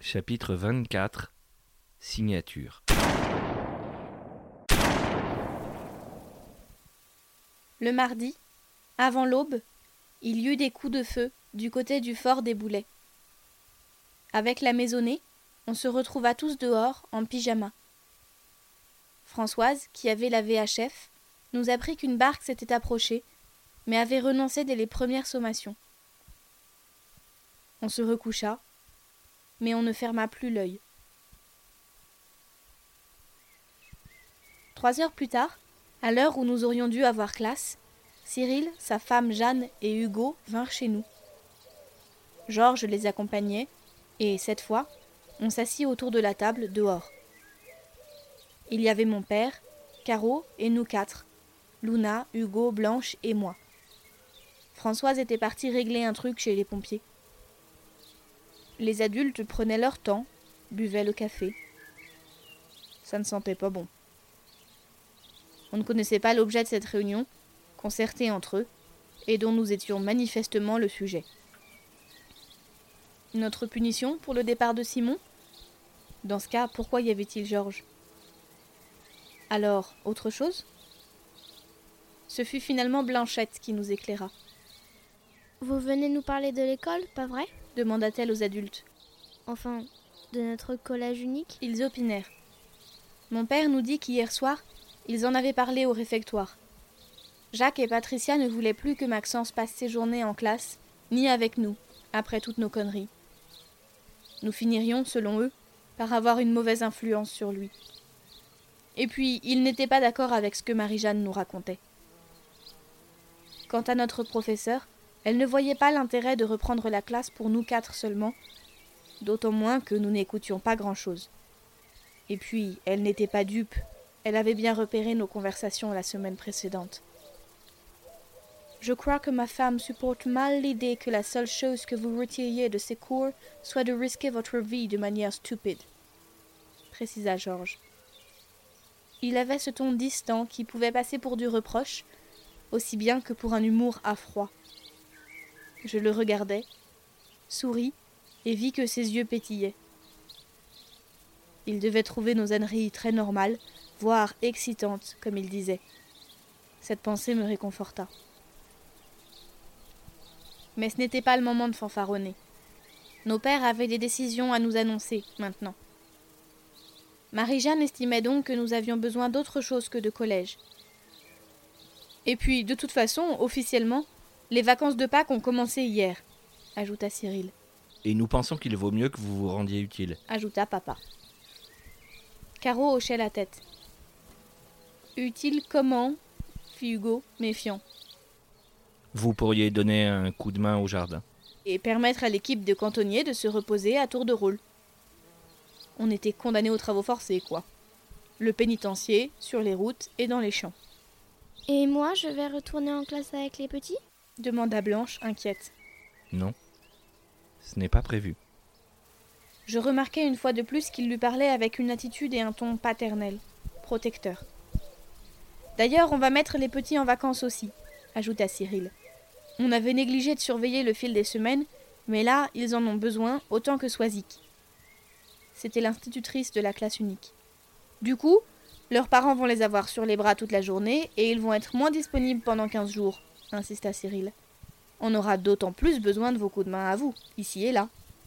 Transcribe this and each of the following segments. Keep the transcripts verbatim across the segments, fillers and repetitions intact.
Chapitre vingt-quatre. Signature. Le mardi, avant l'aube, il y eut des coups de feu du côté du fort des Boulets. Avec la maisonnée, on se retrouva tous dehors en pyjama. Françoise, qui avait la V H F, nous apprit qu'une barque s'était approchée, mais avait renoncé dès les premières sommations. On se recoucha, mais on ne ferma plus l'œil. Trois heures plus tard, à l'heure où nous aurions dû avoir classe, Cyril, sa femme Jeanne et Hugo vinrent chez nous. Georges les accompagnait, et cette fois, on s'assit autour de la table dehors. Il y avait mon père, Caro et nous quatre, Luna, Hugo, Blanche et moi. Françoise était partie régler un truc chez les pompiers. Les adultes prenaient leur temps, buvaient le café. Ça ne sentait pas bon. On ne connaissait pas l'objet de cette réunion, concertée entre eux, et dont nous étions manifestement le sujet. Notre punition pour le départ de Simon ? Dans ce cas, pourquoi y avait-il Georges ? Alors, autre chose ? Ce fut finalement Blanchette qui nous éclaira. « Vous venez nous parler de l'école, pas vrai ?» demanda-t-elle aux adultes. Enfin, de notre collège unique ? Ils opinèrent. Mon père nous dit qu'hier soir, ils en avaient parlé au réfectoire. Jacques et Patricia ne voulaient plus que Maxence passe ses journées en classe, ni avec nous, après toutes nos conneries. Nous finirions, selon eux, par avoir une mauvaise influence sur lui. Et puis, ils n'étaient pas d'accord avec ce que Marie-Jeanne nous racontait. Quant à notre professeure, elle ne voyait pas l'intérêt de reprendre la classe pour nous quatre seulement, d'autant moins que nous n'écoutions pas grand-chose. Et puis, elle n'était pas dupe, elle avait bien repéré nos conversations la semaine précédente. Je crois que ma femme supporte mal l'idée que la seule chose que vous retiriez de ces cours soit de risquer votre vie de manière stupide, précisa Georges. Il avait ce ton distant qui pouvait passer pour du reproche, aussi bien que pour un humour à froid. Je le regardai, souris et vis que ses yeux pétillaient. Il devait trouver nos âneries très normales, voire excitantes, comme il disait. Cette pensée me réconforta. Mais ce n'était pas le moment de fanfaronner. Nos pères avaient des décisions à nous annoncer, maintenant. Marie-Jeanne estimait donc que nous avions besoin d'autre chose que de collège. Et puis, de toute façon, officiellement, les vacances de Pâques ont commencé hier, ajouta Cyril. Et nous pensons qu'il vaut mieux que vous vous rendiez utile, ajouta papa. Caro hochait la tête. Utile comment ? Fit Hugo, méfiant. Vous pourriez donner un coup de main au jardin. Et permettre à l'équipe de cantonniers de se reposer à tour de rôle. On était condamnés aux travaux forcés, quoi. Le pénitencier, sur les routes et dans les champs. Et moi, je vais retourner en classe avec les petits ? Demanda Blanche, inquiète. Non, ce n'est pas prévu. Je remarquai une fois de plus qu'il lui parlait avec une attitude et un ton paternel, protecteur. D'ailleurs, on va mettre les petits en vacances aussi, ajouta Cyril. On avait négligé de surveiller le fil des semaines, mais là, ils en ont besoin autant que Soisic. C'était l'institutrice de la classe unique. Du coup, leurs parents vont les avoir sur les bras toute la journée et ils vont être moins disponibles pendant quinze jours, insista Cyril. On aura d'autant plus besoin de vos coups de main à vous, ici et là.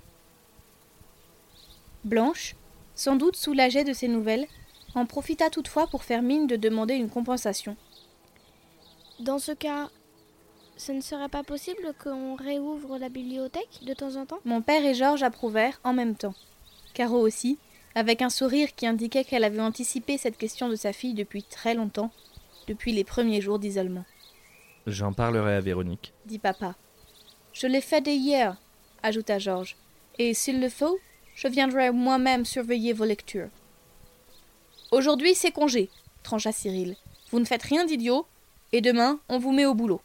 Blanche, sans doute soulagée de ces nouvelles, en profita toutefois pour faire mine de demander une compensation. Dans ce cas, ce ne serait pas possible qu'on réouvre la bibliothèque de temps en temps ? Mon père et Georges approuvèrent en même temps. Caro aussi, avec un sourire qui indiquait qu'elle avait anticipé cette question de sa fille depuis très longtemps, depuis les premiers jours d'isolement. J'en parlerai à Véronique, dit papa. Je l'ai fait dès hier, ajouta Georges. Et s'il le faut, je viendrai moi-même surveiller vos lectures. Aujourd'hui, c'est congé, trancha Cyril. Vous ne faites rien d'idiot, et demain, on vous met au boulot.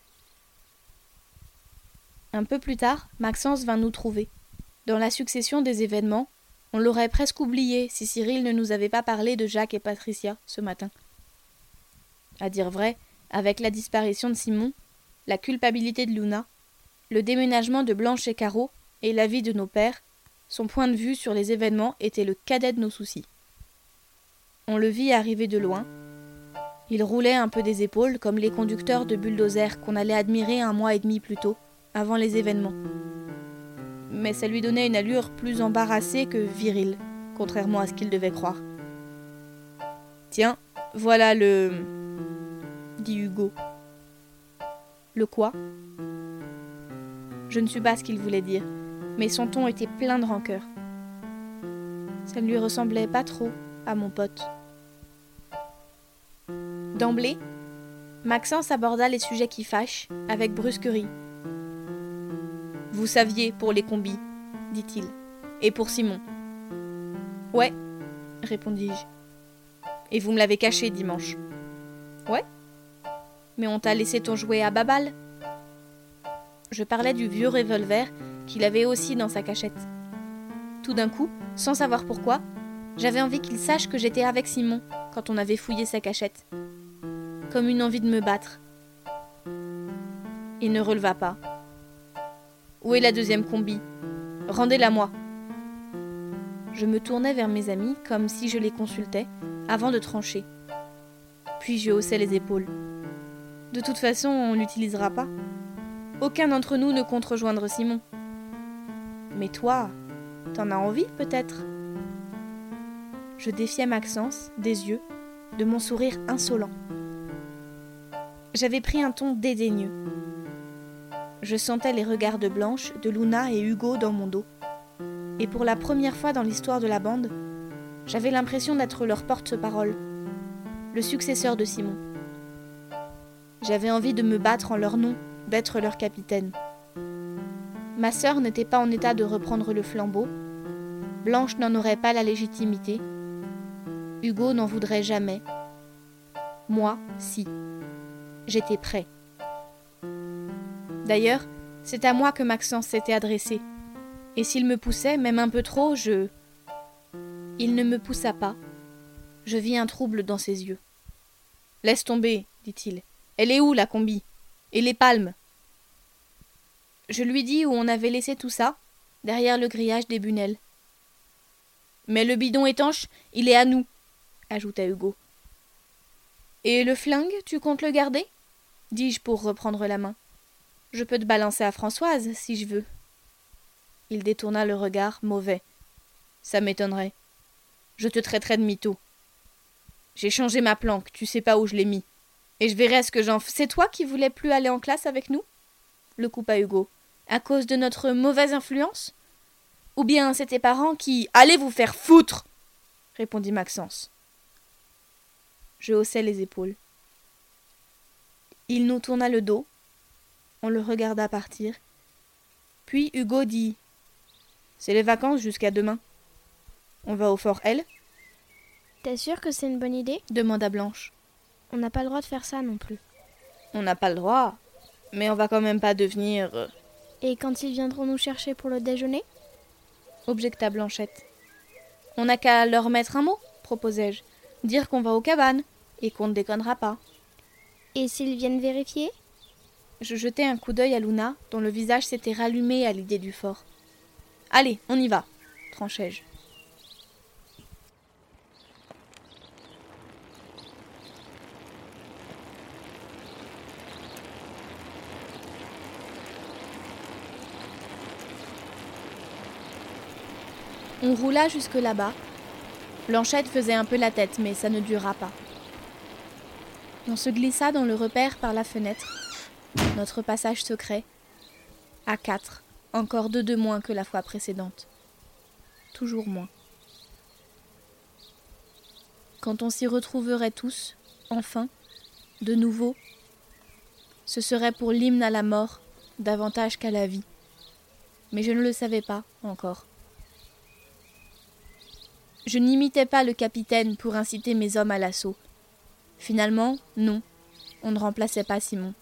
Un peu plus tard, Maxence vint nous trouver. Dans la succession des événements, on l'aurait presque oublié si Cyril ne nous avait pas parlé de Jacques et Patricia ce matin. À dire vrai, avec la disparition de Simon, la culpabilité de Luna, le déménagement de Blanche et Caro et l'avis de nos pères, Son point de vue sur les événements était le cadet de nos soucis. On le vit arriver de loin. Il roulait un peu des épaules comme les conducteurs de bulldozers qu'on allait admirer un mois et demi plus tôt, avant les événements. Mais ça lui donnait une allure plus embarrassée que virile, contrairement à ce qu'il devait croire. « Tiens, voilà le... » dit Hugo. « Le quoi ?» Je ne sais pas ce qu'il voulait dire, mais son ton était plein de rancœur. Ça ne lui ressemblait pas trop à mon pote. D'emblée, Maxence aborda les sujets qui fâchent avec brusquerie. « Vous saviez pour les combis, dit-il, et pour Simon. »« Ouais, répondis-je. Et vous me l'avez caché dimanche. »« Ouais, mais on t'a laissé ton jouet à Babal. » Je parlais du vieux revolver qu'il avait aussi dans sa cachette. Tout d'un coup, sans savoir pourquoi, j'avais envie qu'il sache que j'étais avec Simon quand on avait fouillé sa cachette. Comme une envie de me battre. Il ne releva pas. « Où est la deuxième combi ? Rendez-la moi. » Je me tournais vers mes amis comme si je les consultais avant de trancher. Puis je haussais les épaules. De toute façon, on l'utilisera pas. Aucun d'entre nous ne compte rejoindre Simon. Mais toi, t'en as envie peut-être ? Je défiais Maxence, des yeux, de mon sourire insolent. J'avais pris un ton dédaigneux. Je sentais les regards de Blanche, de Luna et Hugo dans mon dos. Et pour la première fois dans l'histoire de la bande, j'avais l'impression d'être leur porte-parole, le successeur de Simon. J'avais envie de me battre en leur nom, d'être leur capitaine. Ma sœur n'était pas en état de reprendre le flambeau. Blanche n'en aurait pas la légitimité. Hugo n'en voudrait jamais. Moi, si. J'étais prêt. D'ailleurs, c'est à moi que Maxence s'était adressé. Et s'il me poussait, même un peu trop, je... Il ne me poussa pas. Je vis un trouble dans ses yeux. « Laisse tomber, dit-il. Elle est où, la combi ? Et les palmes ?» Je lui dis où on avait laissé tout ça, derrière le grillage des bunelles. « Mais le bidon étanche, il est à nous, » ajouta Hugo. « Et le flingue, tu comptes le garder ?» dis-je pour reprendre la main. « Je peux te balancer à Françoise, si je veux. » Il détourna le regard, mauvais. « Ça m'étonnerait. Je te traiterai de mytho. J'ai changé ma planque, tu sais pas où je l'ai mis. Et je verrai ce que j'en fais. C'est toi qui voulais plus aller en classe avec nous ?» le coupa Hugo. « À cause de notre mauvaise influence ? Ou bien c'est tes parents qui... »« Allez vous faire foutre !» répondit Maxence. Je haussai les épaules. Il nous tourna le dos. On le regarda partir. Puis Hugo dit « C'est les vacances jusqu'à demain. On va au Fort L ?» T'es sûr que c'est une bonne idée ? demanda Blanche. On n'a pas le droit de faire ça non plus. On n'a pas le droit, mais on va quand même pas devenir... Et quand ils viendront nous chercher pour le déjeuner ? Objecta Blanchette. On n'a qu'à leur mettre un mot, proposai-je. Dire qu'on va aux cabanes, et qu'on ne déconnera pas. Et s'ils viennent vérifier ? Je jetai un coup d'œil à Luna, dont le visage s'était rallumé à l'idée du fort. « Allez, on y va !» tranchai-je. On roula jusque là-bas. Blanchette faisait un peu la tête, mais ça ne dura pas. On se glissa dans le repère par la fenêtre. Notre passage secret. À quatre, encore deux de moins que la fois précédente. Toujours moins. Quand on s'y retrouverait tous, enfin, de nouveau, ce serait pour l'hymne à la mort, davantage qu'à la vie. Mais je ne le savais pas encore. Je n'imitais pas le capitaine pour inciter mes hommes à l'assaut. Finalement, non, on ne remplaçait pas Simon.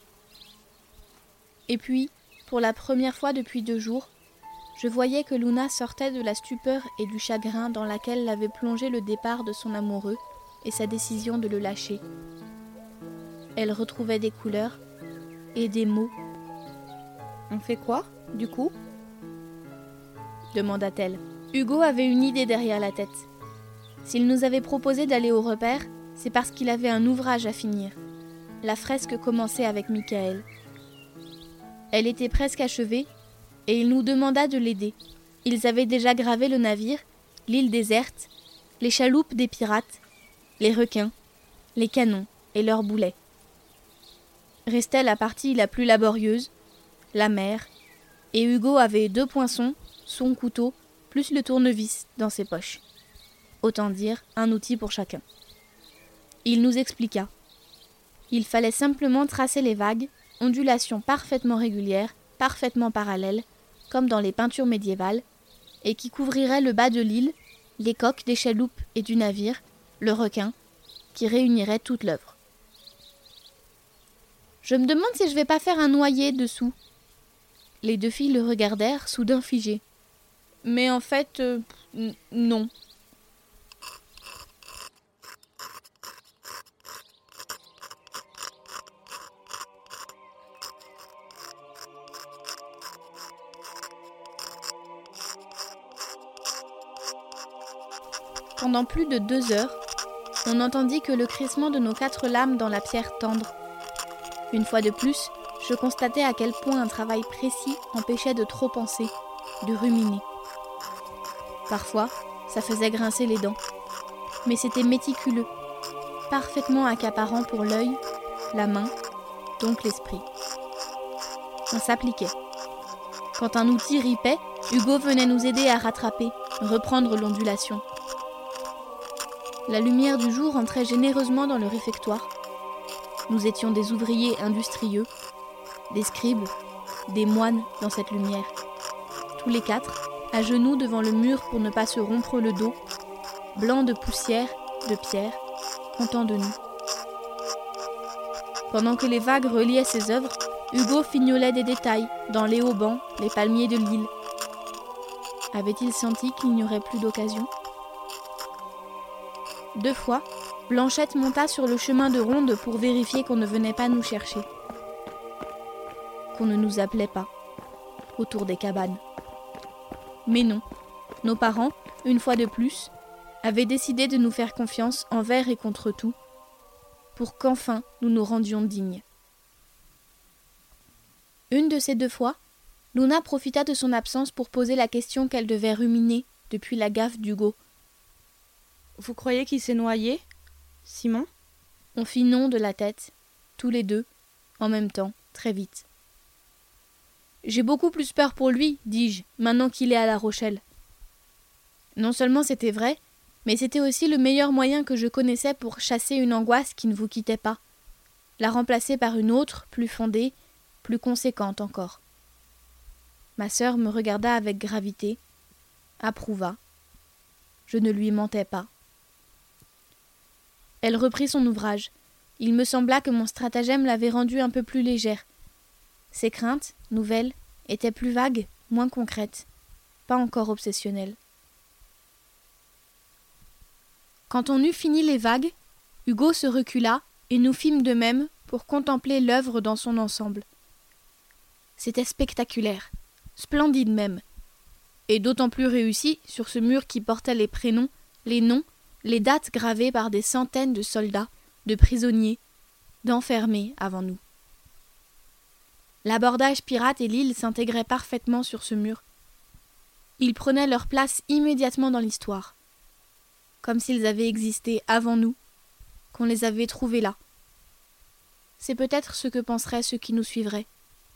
Et puis, pour la première fois depuis deux jours, je voyais que Luna sortait de la stupeur et du chagrin dans laquelle l'avait plongé le départ de son amoureux et sa décision de le lâcher. Elle retrouvait des couleurs et des mots. On fait quoi, du coup ? demanda-t-elle. Hugo avait une idée derrière la tête. S'il nous avait proposé d'aller au repère, c'est parce qu'il avait un ouvrage à finir. La fresque commençait avec Michael. Elle était presque achevée, et il nous demanda de l'aider. Ils avaient déjà gravé le navire, l'île déserte, les chaloupes des pirates, les requins, les canons et leurs boulets. Restait la partie la plus laborieuse, la mer, et Hugo avait deux poinçons, son couteau, plus le tournevis dans ses poches. Autant dire un outil pour chacun. Il nous expliqua. Il fallait simplement tracer les vagues, ondulations parfaitement régulières, parfaitement parallèles, comme dans les peintures médiévales, et qui couvriraient le bas de l'île, les coques des chaloupes et du navire, le requin, qui réunirait toute l'œuvre. Je me demande si je vais pas faire un noyer dessous. Les deux filles le regardèrent, soudain figées. Mais en fait, euh, n- non. Pendant plus de deux heures, on n'entendit que le crissement de nos quatre lames dans la pierre tendre. Une fois de plus, je constatais à quel point un travail précis empêchait de trop penser, de ruminer. Parfois, ça faisait grincer les dents, mais c'était méticuleux, parfaitement accaparant pour l'œil, la main, donc l'esprit. On s'appliquait. Quand un outil ripait, Hugo venait nous aider à rattraper, reprendre l'ondulation. La lumière du jour entrait généreusement dans le réfectoire. Nous étions des ouvriers industrieux, des scribes, des moines dans cette lumière. Tous les quatre, à genoux devant le mur pour ne pas se rompre le dos, blancs de poussière, de pierre, contents de nous. Pendant que les vagues reliaient ses œuvres, Hugo fignolait des détails dans les haubans, les palmiers de l'île. Avait-il senti qu'il n'y aurait plus d'occasion ? Deux fois, Blanchette monta sur le chemin de ronde pour vérifier qu'on ne venait pas nous chercher. Qu'on ne nous appelait pas, autour des cabanes. Mais non, nos parents, une fois de plus, avaient décidé de nous faire confiance envers et contre tout, pour qu'enfin nous nous rendions dignes. Une de ces deux fois, Luna profita de son absence pour poser la question qu'elle devait ruminer depuis la gaffe d'Hugo. « Vous croyez qu'il s'est noyé, Simon ?» On fit non de la tête, tous les deux, en même temps, très vite. « J'ai beaucoup plus peur pour lui, dis-je, maintenant qu'il est à La Rochelle. » Non seulement c'était vrai, mais c'était aussi le meilleur moyen que je connaissais pour chasser une angoisse qui ne vous quittait pas, la remplacer par une autre, plus fondée, plus conséquente encore. Ma sœur me regarda avec gravité, approuva. Je ne lui mentais pas. Elle reprit son ouvrage. Il me sembla que mon stratagème l'avait rendue un peu plus légère. Ses craintes, nouvelles, étaient plus vagues, moins concrètes, pas encore obsessionnelles. Quand on eut fini les vagues, Hugo se recula et nous fîmes de même pour contempler l'œuvre dans son ensemble. C'était spectaculaire, splendide même, et d'autant plus réussi sur ce mur qui portait les prénoms, les noms, les dates gravées par des centaines de soldats, de prisonniers, d'enfermés avant nous. L'abordage pirate et l'île s'intégraient parfaitement sur ce mur. Ils prenaient leur place immédiatement dans l'histoire, comme s'ils avaient existé avant nous, qu'on les avait trouvés là. C'est peut-être ce que penseraient ceux qui nous suivraient.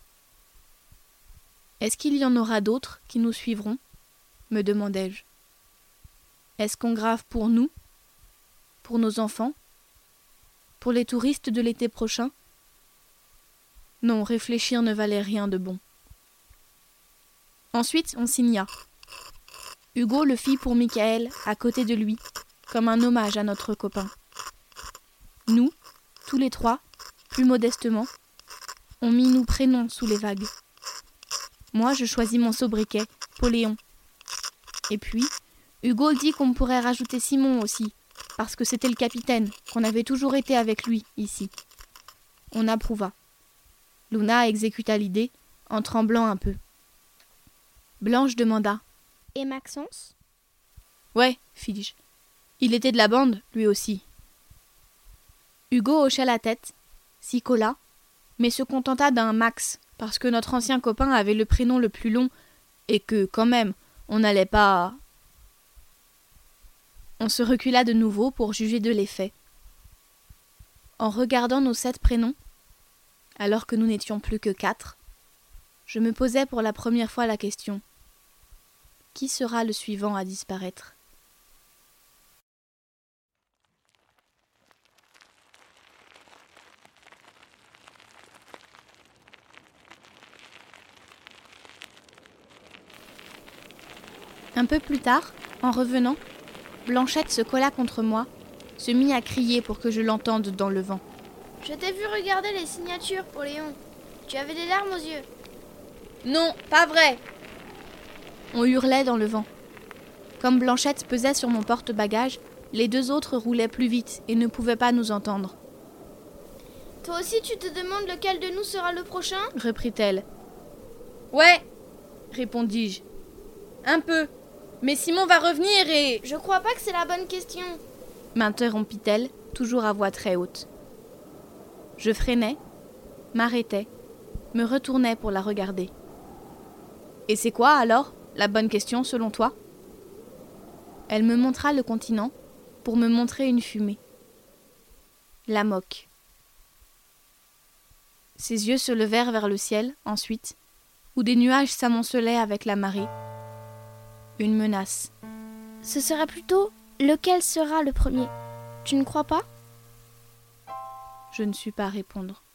Est-ce qu'il y en aura d'autres qui nous suivront ? Me demandai-je. Est-ce qu'on grave pour nous ? Pour nos enfants ? Pour les touristes de l'été prochain ? Non, réfléchir ne valait rien de bon. Ensuite, on signa. Hugo le fit pour Michael, à côté de lui, comme un hommage à notre copain. Nous, tous les trois, plus modestement, on mit nos prénoms sous les vagues. Moi, je choisis mon sobriquet, Poléon. Et puis, Hugo dit qu'on pourrait rajouter Simon aussi, parce que c'était le capitaine, qu'on avait toujours été avec lui, ici. On approuva. Luna exécuta l'idée, en tremblant un peu. Blanche demanda « et Maxence? Ouais, fis-je. Il était de la bande, lui aussi. Hugo hocha la tête, s'y colla, mais se contenta d'un Max, parce que notre ancien copain avait le prénom le plus long, et que, quand même, on n'allait pas... On se recula de nouveau pour juger de l'effet. En regardant nos sept prénoms, alors que nous n'étions plus que quatre, je me posais pour la première fois la question. Qui sera le suivant à disparaître ? Un peu plus tard, en revenant, Blanchette se colla contre moi, se mit à crier pour que je l'entende dans le vent. Je t'ai vu regarder les signatures, pour Léon. Tu avais des larmes aux yeux. Non, pas vrai ! On hurlait dans le vent. Comme Blanchette pesait sur mon porte-bagages, les deux autres roulaient plus vite et ne pouvaient pas nous entendre. Toi aussi, tu te demandes lequel de nous sera le prochain ? Reprit-elle. Ouais, répondis-je. Un peu. Mais Simon va revenir et... Je crois pas que c'est la bonne question. M'interrompit-elle, toujours à voix très haute. Je freinais, m'arrêtais, me retournais pour la regarder. Et c'est quoi, alors, la bonne question, selon toi ? Elle me montra le continent pour me montrer une fumée. La moque. Ses yeux se levèrent vers le ciel, ensuite, où des nuages s'amoncelaient avec la marée. Une menace. Ce serait plutôt lequel sera le premier. Tu ne crois pas ? Je ne sus pas répondre.